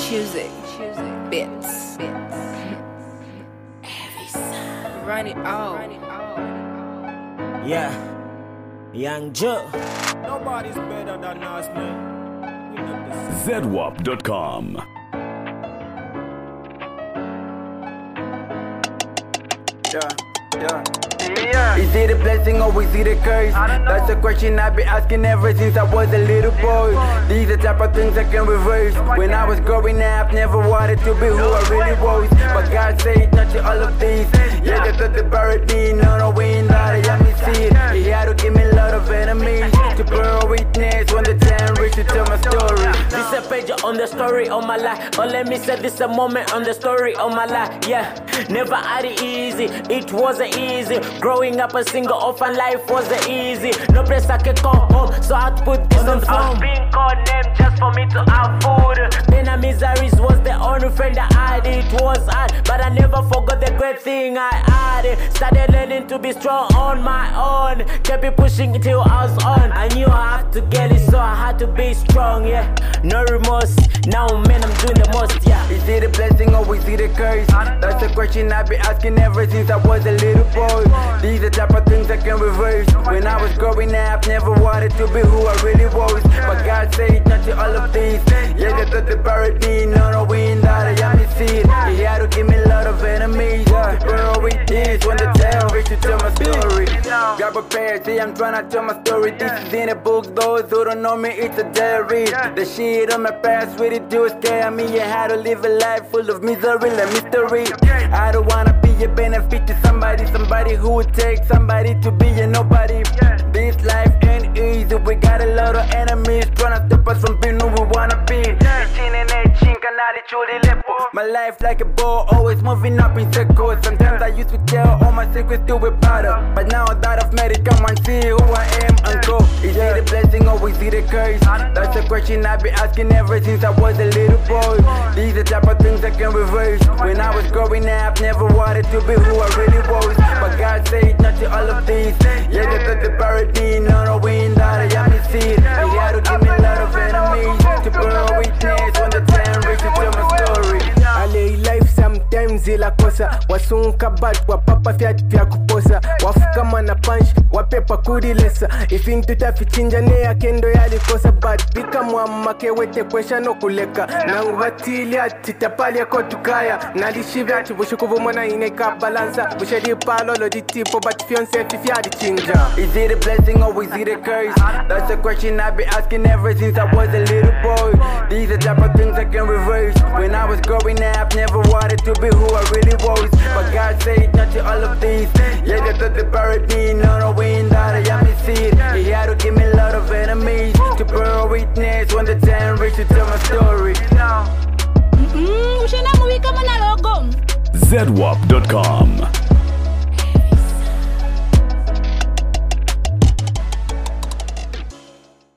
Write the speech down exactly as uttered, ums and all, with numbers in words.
Choosing, choosing bits, bits. Every side, run it all. Yeah, Young Joe. Nobody's better than us, man. We know this. Z W A P dot com. Yeah, yeah. Yeah. Is it a blessing or is it a curse? That's the question I've been asking ever since I was a little boy. These are the type of things I can reverse. When I was growing up, never wanted to be who I really was. But God said not to all of these. Yeah, they thought they buried me, no, no, we ain't that I am see it. He had to give me a lot of enemies to bear witness when the time reached to tell my story. This a page on the story of my life. Oh, let me say this a moment on the story of my life. Yeah, never had it easy. It wasn't easy. Growing up a single orphan life wasn't easy. No place I could come home, so I'd put this on film. Being called name just for me to have food. Pain and miseries was the only friend I had. It was hard, but I never forgot the great thing I had. Started learning to be strong on my own. Kept it pushing till I was on. I knew I had to get it, so I had to be strong. Yeah, no remorse. Now man, I'm doing the most. Yeah. Is it a blessing or is it a curse? That's the question I've been asking ever since I was a little boy. These are the type of things I can reverse. When I was growing up, never wanted to be who I really was. But God said not to all of these. Yeah, they thought they buried me, no, no, we ain't that I am see it. He had to give me a lot of enemies. Yeah, bro, we did when the time reached to tell my story. Got prepared, see I'm trying to tell my story. This is in a book, those who don't know me, it's a diary. The shit on my past really do scare me. You had to live a life full of misery and mystery. I don't wanna be a benefit to somebody, somebody who would take somebody to be a nobody. This life ain't easy, we got a lot of enemies trying to stop us from being who we wanna be. My life like a ball, always moving up in circles. Sometimes I used to tell all my secrets to be powder, but now that I've made it, come and see who I am and go. Is it a blessing or is it a curse? That's the question I've been asking ever since I was a little boy. These are the type of things I can reverse. When I was growing up, never wanted to be who I really was. But God said not to all of these. Yeah, they thought they buried me, no, no, we ain't that I am see it. He had to give me a lot of enemies to bear witness when the time reached to tell my story. Ale life sometimes ila kosa. Wasunka bat wapapa fiat vya kuposa. Wafukama na punch wapepa kurilesa. Ifintu tafichinja ne akendo yalikosa. But bika mwamake wete kwesha no kuleka. Nangu batili ati tapali yako tukaya. Nalishivi ati bushukuvu mwana ineka balansa. Bushedi palo lo di tipo but fiance fifi adi chinja. Is it a blessing or is it a curse? That's the question I've been asking ever since I was a little boy. These are the type of things I can reverse. When I was growing up, never wanted to be who I really was. But God said not to all of these. Yeah, they thought they buried me, no, no, we ain't that I am see it. He had to give me a lot of enemies to bear witness when the time reached to tell my story. Mm-mm, ushina muwika mwana logo. Z W A P dot com.